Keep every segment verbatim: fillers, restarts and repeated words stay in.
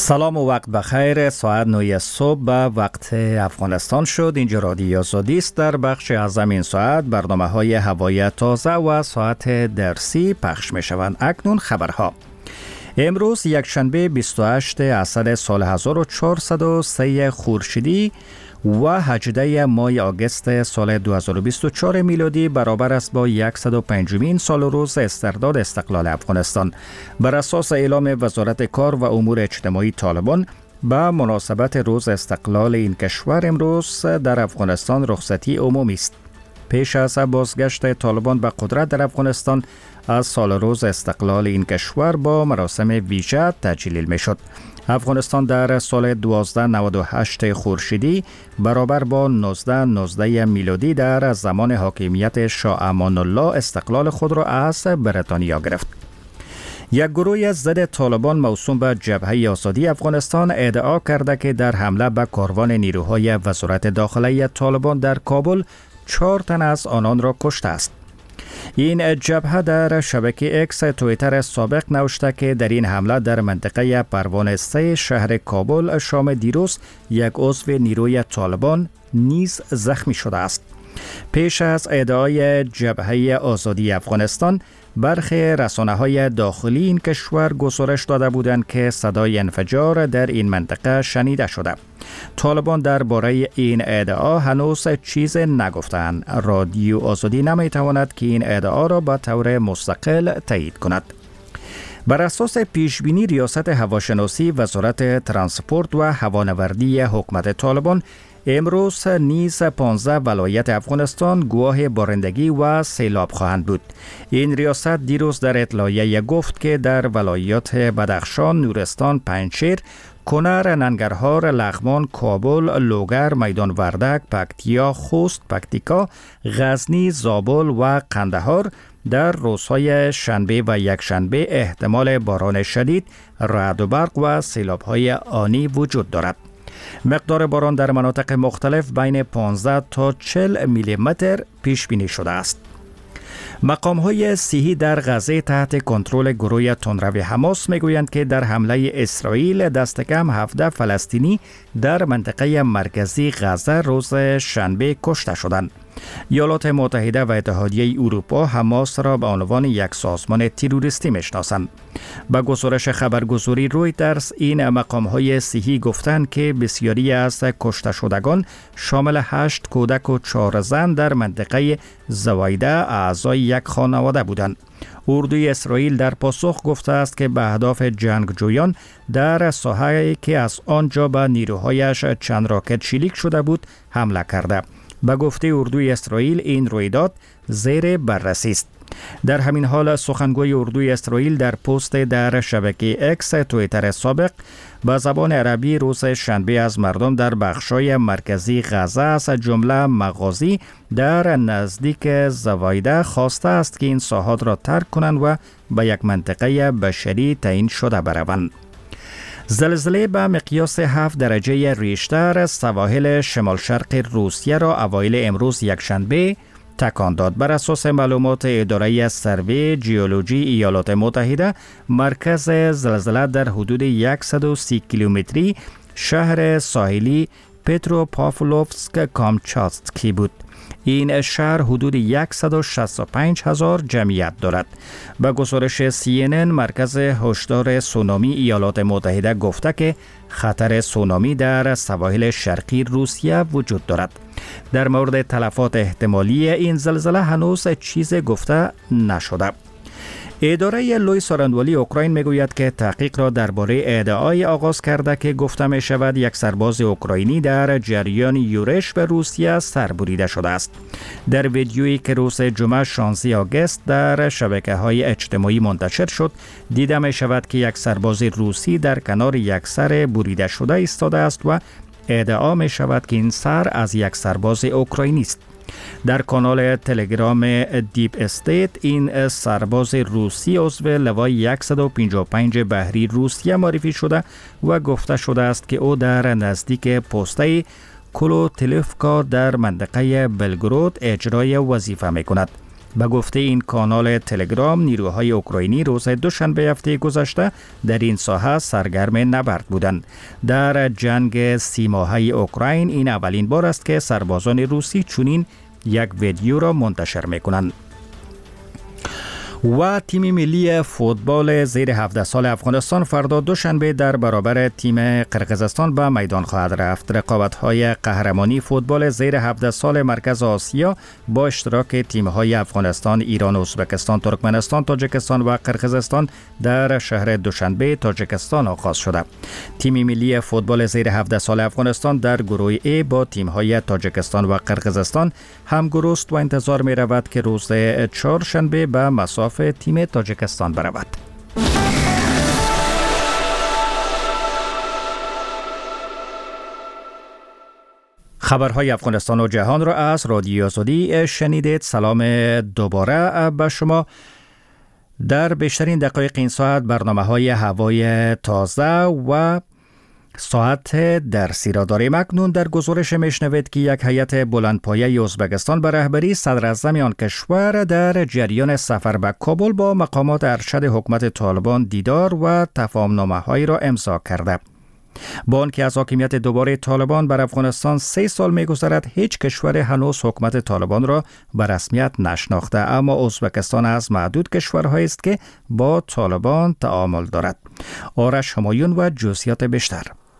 سلام و وقت بخیر. ساعت نه صبح به وقت افغانستان شد. اینجا رادیو آزادی است. در بخش اعظم این ساعت برنامه های هوایی تازه و ساعت درسی پخش می شوند. اکنون خبرها. امروز یک شنبه بیست و هشت اسد سال هزار و چهارصد و سه خورشیدی و هجده ماه آگوست سال دو هزار و بیست و چهار میلادی برابر است با صد و پنجمین سال و روز استرداد استقلال افغانستان. بر اساس اعلام وزارت کار و امور اجتماعی طالبان به مناسبت روز استقلال این کشور امروز در افغانستان رخصتی عمومی است. پیش از بازگشت طالبان به قدرت در افغانستان از سال روز استقلال این کشور با مراسم ویژه تجلیل می شد. افغانستان در سال دوازده نود و هشت خورشیدی برابر با نوزده نوزده میلادی در زمان حاکمیت شاه امان الله استقلال خود را از بریتانیا گرفت. یک گروه ضد طالبان موسوم به جبهه آزادی افغانستان ادعا کرده که در حمله به کاروان نیروهای وزارت داخلی طالبان در کابل چهار تن از آنان را کشته است. این جبهه در شبکه اکس توییتر سابق نوشته که در این حمله در منطقه پروانه سه شهر کابل شام دیروز یک عضو نیروی طالبان نیز زخمی شده است. پیش از ادعای جبهه آزادی افغانستان، برخی رسانه‌های داخلی این کشور گزارش داده بودند که صدای انفجار در این منطقه شنیده شده. طالبان درباره این ادعا هنوز چیز نگفتند. رادیو آزادی نمی‌تواند که این ادعا را به طور مستقل تایید کند. بر اساس پیشبینی ریاست هواشناسی وزارت ترانسپورت و هوانوردی حکومت طالبان، امروز نیز پانزده ولایت افغانستان گواه بارندگی و سیلاب خواهند بود. این ریاست دیروز در اطلاعیه گفت که در ولایات بدخشان، نورستان، پنجشیر، کنر، ننگرهار، لغمان، کابل، لوگر، میدان وردک، پکتیا، خوست، پکتیکا، غزنی، زابل و قندهار در روزهای شنبه و یک شنبه احتمال باران شدید، رعد و برق و سیلاب‌های آنی وجود دارد. مقدار باران در مناطق مختلف بین پانزده تا چهل میلی متر پیش بینی شده است. مقام‌های صحی در غزه تحت کنترل گروه تندرو حماس میگویند که در حمله اسرائیل دست کم هفده فلسطینی در منطقه مرکزی غزه روز شنبه کشته شدند. ایالات متحده و اتحادیه اروپا حماس را به عنوان یک سازمان تروریستی میشناسند. با گزارش خبرگزاری رویترز، این مقام‌های صحی گفتند که بسیاری از کشته شدگان شامل هشت کودک و چهار زن در منطقه زوایده اعضای یک خانواده بودند. اردوی اسرائیل در پاسخ گفته است که به اهداف جنگجویان در ساحه‌ای که از آنجا به نیروهایش چند راکت شلیک شده بود حمله کرده. به گفته اردوی اسرائیل این رویداد زیر بررسی است. در همین حال سخنگوی اردوی اسرائیل در پست در شبکه اکس توییتر سابق به زبان عربی روز شنبه از مردم در بخشای مرکزی غزه از جمله مغازی در نزدیک زوایده خواسته است که این ساحات را ترک کنند و به یک منطقه بشری تعیین شده بروند. زلزله به مقیاس هفت درجه ریشتر سواحل شمال شرق روسیه را اوایل امروز یکشنبه تکان داد. بر اساس معلومات اداره سروی ژئولوژی ایالات متحده، مرکز زلزله در حدود صد و سی کیلومتری شهر ساحلی پتروپاولوفسک کامچاتسکی بود. این شهر حدود صد و شصت و پنج هزار جمعیت دارد. به گزارش سی ان ان، مرکز هشدار سونامی ایالات متحده گفته که خطر سونامی در سواحل شرقی روسیه وجود دارد. در مورد تلفات احتمالی این زلزله هنوز چیز گفته نشده. اداره لوی سارندوالی اوکراین میگوید که تحقیق را درباره ادعای آغاز کرده که گفته می شود یک سرباز اوکراینی در جریان یورش به روسیه سربریده شده است. در ویدیویی که روز جمعه شانزده آگوست در شبکه‌های اجتماعی منتشر شد، دیده می شود که یک سرباز روسی در کنار یک سر بریده شده ایستاده است و ادعا می شود که این سر از یک سرباز اوکراینی است. در کانال تلگرام دیپ استیت، این سرباز روسی عضو لوای صد و پنجاه و پنج بحری روسیه معرفی شده و گفته شده است که او در نزدیک پسته کلوتلیفکا در منطقه بلگرود اجرای وظیفه می کند. به گفته این کانال تلگرام، نیروهای اوکراینی روز دوشنبه هفته گذشته در این ساحه سرگرم نبرد بودند. در جنگ سی ماهه اوکراین این اولین بار است که سربازان روسی چنین یک ویدیو را منتشر می‌کنند. و تیم ملی فوتبال زیر هفده سال افغانستان فردا دوشنبه در برابر تیم قرقیزستان به میدان خواهد رفت. رقابت‌های قهرمانی فوتبال زیر هفده سال مرکز آسیا با اشتراک تیم‌های افغانستان، ایران، ازبکستان، ترکمنستان، تاجیکستان و قرقیزستان در شهر دوشنبه تاجیکستان آغاز شده. تیم ملی فوتبال زیر هفده سال افغانستان در گروه ای با تیم‌های تاجیکستان و قرقیزستان همگروه است و انتظار می‌رود که روز چهارشنبه به مساف تیم تاجیکستان برود. خبرهای افغانستان و جهان را از رادیو آزادی شنیدید. سلام دوباره به شما. در بیشترین دقایق این ساعت برنامه‌های هوای تازه و ساعت درسی را داریم. اکنون در گزارش میشنوید که یک هیئت بلندپایه ازبکستان به رهبری صدر اعظم آن کشور در جریان سفر به کابل با مقامات ارشد حکومت طالبان دیدار و تفاهم‌نامه‌هایی را امضا کرده. با آنکه از حاکمیت دوباره طالبان بر افغانستان سه سال می‌گذرد، هیچ کشور هنوز حکومت طالبان را به رسمیت نشناخته، اما ازبکستان از معدود کشورهایی است که با طالبان تعامل دارد. آرش همایون و جزئیات بیشتر.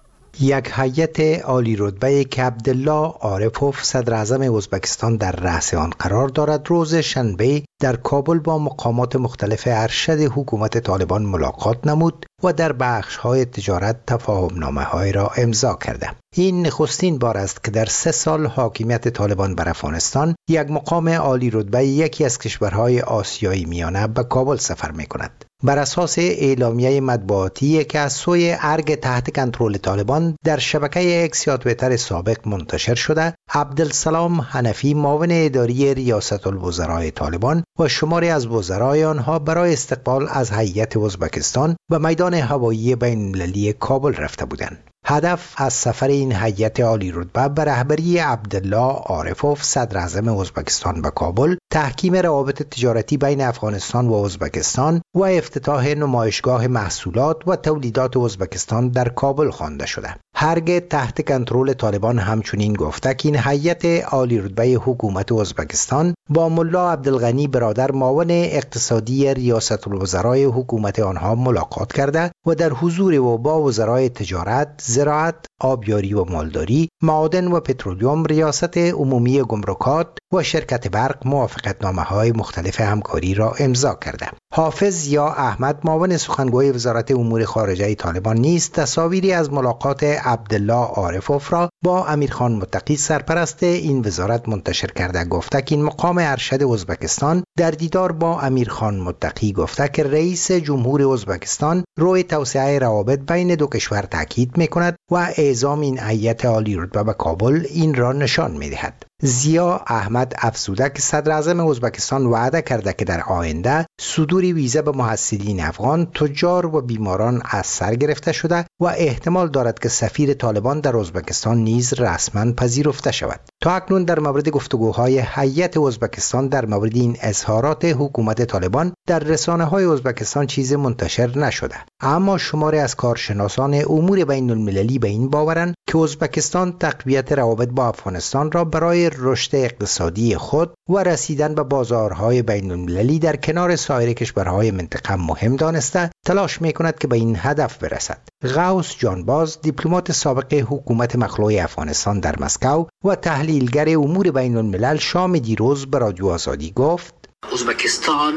یک هیئت عالی رتبه که عبدالله عارفوف صدر اعظم ازبکستان در رأس آن قرار دارد، روز شنبه در کابل با مقامات مختلف ارشد حکومت طالبان ملاقات نمود و در بخش‌های تجارت تفاهم‌نامه‌های را امضا کرده. این نخستین بار است که در سه سال حاکمیت طالبان بر افغانستان یک مقام عالی رتبه یکی از کشورهای آسیایی میانه به کابل سفر می‌کند. بر اساس اعلامیه مطبوعاتی که از سوی ارگ تحت کنترل طالبان در شبکه اکس یا توییتر سابق منتشر شده، عبدالسلام حنفی معاون اداری ریاست الوزرای طالبان و شماری از وزرای آنها برای استقبال از هیئت ازبکستان به میدان هوایی بین‌المللی کابل رفته بودند. هدف از سفر این هیئت عالی رتبه به رهبری عبدالله عارفوف صدر اعظم ازبکستان به کابل، تحکیم روابط تجارتی بین افغانستان و ازبکستان و افتتاح نمایشگاه محصولات و تولیدات ازبکستان در کابل خوانده شده. هرگاه تحت کنترل طالبان همچنین گفته که این هیئت عالی رتبه حکومت ازبکستان با ملا عبدالغنی برادر معاون اقتصادی ریاست الوزرای حکومت آنها ملاقات کرده و در حضور او با وزرای تجارت، زراعت، آبیاری و مالداری، معادن و پترولیوم، ریاست عمومی گمرکات و شرکت برق موافقتنامه‌های مختلف همکاری را امضا کرده. حافظ یا احمد معاون سخنگوی وزارت امور خارجه طالبان نیز تصاویری از ملاقات عبدالله عارفوف را با امیرخان متقی سرپرست این وزارت منتشر کرده. گفته که این مقام ارشد ازبکستان در دیدار با امیرخان متقی گفته که رئیس جمهور ازبکستان روی توسعه روابط بین دو کشور تاکید می‌کند و اعزام این هیئت عالی رتبه به کابل این را نشان می‌دهد. ضیا احمد افزوده که صدر اعظم ازبکستان وعده کرده که در آینده صدور ویزا به محصلین افغان، تجار و بیماران از سر گرفته شده و احتمال دارد که سفیر طالبان در ازبکستان نیز رسما پذیرفته شود. تا اکنون در مورد گفتگوهای هیئت ازبکستان در مورد این اظهارات حکومت طالبان در رسانه‌های ازبکستان چیز منتشر نشده، اما شماری از کارشناسان امور بین المللی به این باورند که ازبکستان تقویت روابط با افغانستان را برای رشد اقتصادی خود و رسیدن به بازارهای بین المللی در کنار سایر کشورهای منطقه مهم دانسته تلاش می‌کند که به این هدف برسد. غوث جانباز، دیپلمات سابق حکومت مخلوع افغانستان در مسکو و تحلیلگر امور بین الملل، شام دیروز به رادیو آزادی گفت: ازبکستان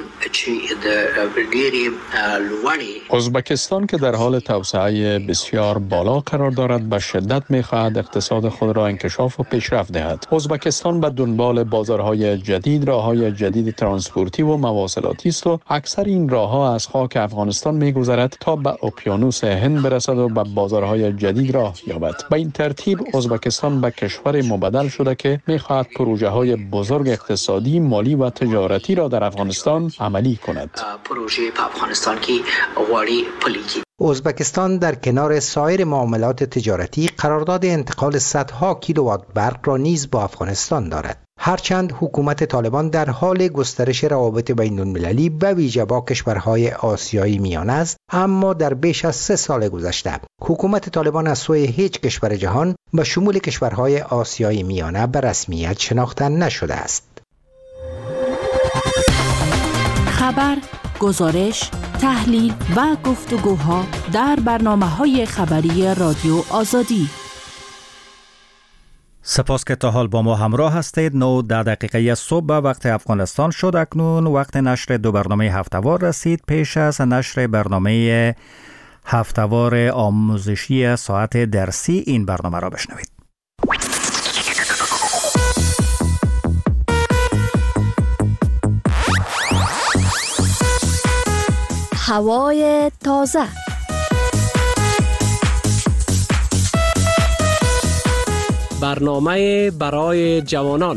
ازبکستان که در حال توسعه بسیار بالا قرار دارد، به شدت می‌خواهد اقتصاد خود را انکشاف و پیشرفت دهد. ازبکستان به دنبال بازارهای جدید، راههای جدید ترانسپورتی و مواصلاتی است و اکثر این راهها از خاک افغانستان می‌گذرد تا به اقیانوس هند برسد و به بازارهای جدید راه یابد. به این ترتیب ازبکستان به کشور مبدل شده که می‌خواهد پروژه‌های بزرگ اقتصادی، مالی و تجارتی را در افغانستان عملی کند. پروژه په افغانستان کې غواړي پلي کړي. ازبکستان در کنار سایر معاملات تجارتی قرارداد انتقال صدها کیلووات برق را نیز با افغانستان دارد. هرچند حکومت طالبان در حال گسترش روابط بین المللی به ویژه با کشورهای آسیایی میانه است، اما در بیش از سه سال گذشته حکومت طالبان از سوی هیچ کشور جهان به شمول کشورهای آسیایی میانه به رسمیت شناخته نشده است. خبر، گزارش، تحلیل و گفتگوها در برنامه‌های خبری رادیو آزادی. سپاس که تا حال با ما همراه هستید. نه ده دقیقه صبح به وقت افغانستان شد. اکنون وقت نشر دو برنامه هفته‌وار رسید. پیش از نشر برنامه هفته‌وار آموزشی ساعت درسی این برنامه را بشنوید. هوای تازه. برنامه برای جوانان.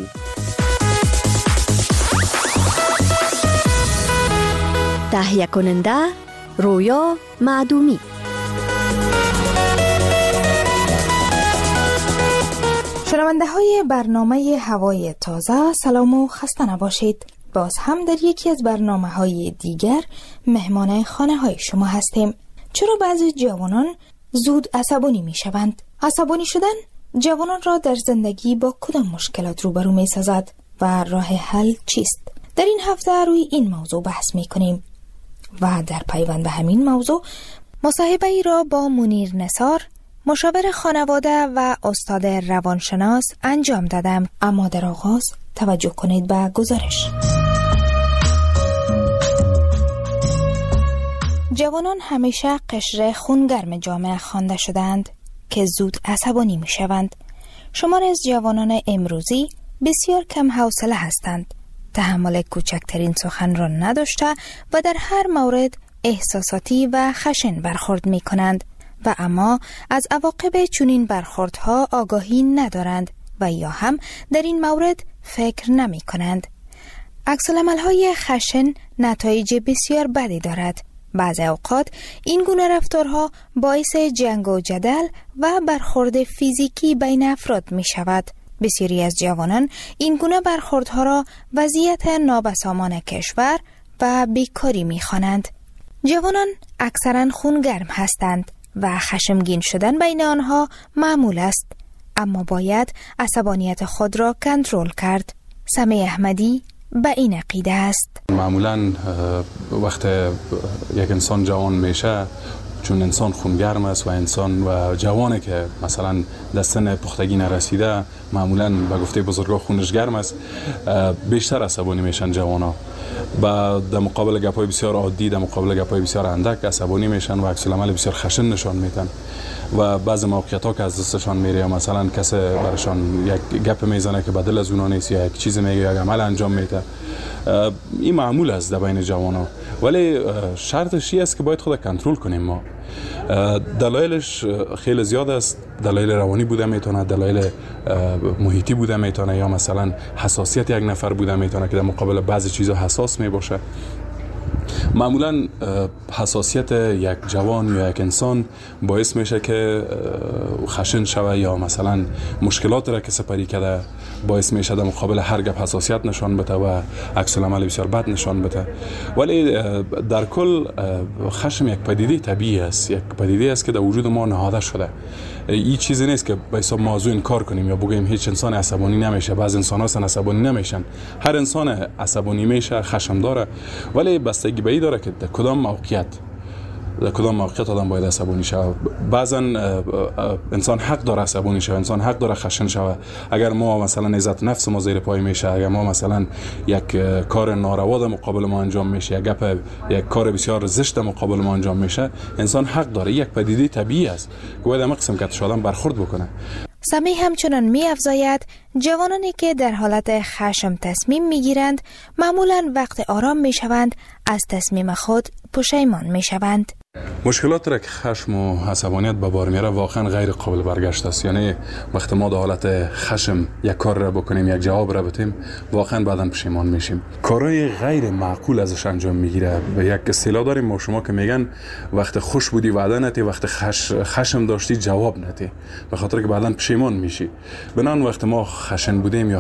تهیه کننده رویا معدومی. شنونده های برنامه هوای تازه، سلام و خسته نباشید. باز هم در یکی از برنامه های دیگر مهمان خانه های شما هستیم. چرا بعضی جوانان زود عصبانی می شوند؟ عصبانی شدن جوانان را در زندگی با کدام مشکلات روبرو می سازد و راه حل چیست؟ در این هفته روی این موضوع بحث می کنیم و در پیوند به همین موضوع مصاحبه ای را با منیر نثار، مشاور خانواده و استاد روانشناس انجام دادم. اما در آغاز توجه کنید به گزارش. جوانان همیشه قشر خونگرم جامعه خوانده شدند که زود عصبانی می شوند. شمار از جوانان امروزی بسیار کم حوصله هستند. تحمل کوچکترین سخن را نداشته و در هر مورد احساساتی و خشن برخورد می کنند و اما از عواقب چنین برخوردها آگاهی ندارند و یا هم در این مورد فکر نمی کنند. عکس‌العمل‌های خشن نتایج بسیار بدی دارد. بعضی اوقات این گونه رفتارها باعث جنگ و جدل و برخورد فیزیکی بین افراد می شود. بسیاری از جوانان این گونه برخوردها را وضعیت نابسامان کشور و بیکاری می خوانند. جوانان اکثرا خونگرم هستند و خشمگین شدن بین آنها معمول است، اما باید عصبانیت خود را کنترل کرد. سمی احمدی به این عقیده است. معمولا وقت یک انسان جوان میشه، چون انسان خونگرم است و انسان و جوانه که مثلا در سن پختگی نرسیده، معمولا به گفته بزرگا خونش گرم است، بیشتر عصبانی میشن جوانا. و در مقابل گپای بسیار عادی، در مقابل گپای بسیار اندک عصبانی میشن و عکس العمل بسیار خشن نشان میدن و بعضی موقعیت ها که از دستشان میره یا مثلا کسی برشان یک گپ میزنه که بدل از اونا نیست یا یک چیز میگه یا یک عمل انجام میده. این معمول است در بین جوانا، ولی شرطش این است که باید خود کنترل کنیم. ما دلایلش خیلی زیاد است. دلایل روانی بوده میتونه، دلایل محیطی بوده میتونه، یا مثلا حساسیت یک نفر بوده میتونه که در مقابل بعضی چیزا حساس میباشه. معمولا حساسیت یک جوان یا یک انسان باعث میشه که خشن شوه یا مثلا مشکلات را که سپری کرده باعث میشه در مقابل هر گپ حساسیت نشان بده و عکس العمل بسیار بد نشان بده. ولی در کل خشم یک پدیده طبیعی است، یک پدیده است که در وجود ما نهاده شده. این چیزی نیست که به حساب موضوع انکار کنیم یا بگیم هیچ انسان عصبانی نمیشه. بعضی انسان ها عصبانی نمیشن. هر انسان عصبانی میشه، خشم داره، ولی بستگی به این داره که در کدام موقعیت در کدام موقعیت آدم باید عصبانی شود. بعضا انسان حق داره عصبانی شود، انسان حق داره خشن شود. اگر ما مثلا عزت نفس ما زیر پای میشه، اگر ما مثلا یک کار ناروا در مقابل ما انجام میشه، یک گپ یک کار بسیار زشت در مقابل ما انجام میشه، انسان حق داره. یک پدیده طبیعی است که باید همه قسم که آدم برخورد بکنه. سمی همچنان می افزاید جوانانی که در حالت خشم تصمیم می گیرند معمولا وقت آرام می شوند از تصمیم خود پشیمان می شوند. مشکلات را که خشم و عصبانیت به بار میاره واقعا غیر قابل برگشت است. یعنی وقتی ما در حالت خشم یک کار را بکنیم، یک جواب را بدیم، واقعا بعداً پشیمان میشیم. کارهای غیر معقول ازش انجام میگیره. به یک اصطلاح داریم ما شما که میگن وقت خوش بودی وعده نتی، وقت خش... خشم داشتی جواب نتی، به خاطر که بعداً پشیمان میشی. بنان وقتی ما خشن بودیم یا